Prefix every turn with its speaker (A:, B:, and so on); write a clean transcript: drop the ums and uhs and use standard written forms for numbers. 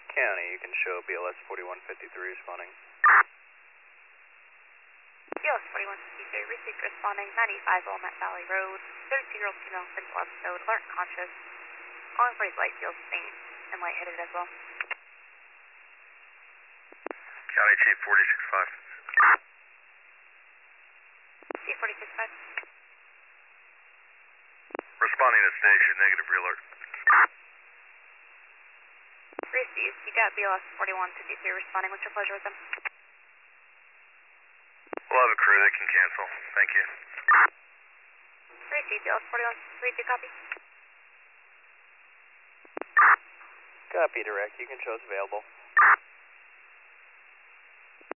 A: County, you can show BLS 4153 responding.
B: BLS 4153, received responding 95 Walnut Valley Road, 32-year-old female, simple episode, alert and conscious, calling for his light feels faint and lightheaded as well.
C: County Chief 465.
B: Chief 465.
C: Responding to station, negative re-alert.
B: Received, you got BLS 4153 responding. What's your pleasure with them?
C: We'll have a crew that can cancel. Thank you.
B: Received, BLS 4153, copy.
A: Copy, direct. You can show us available.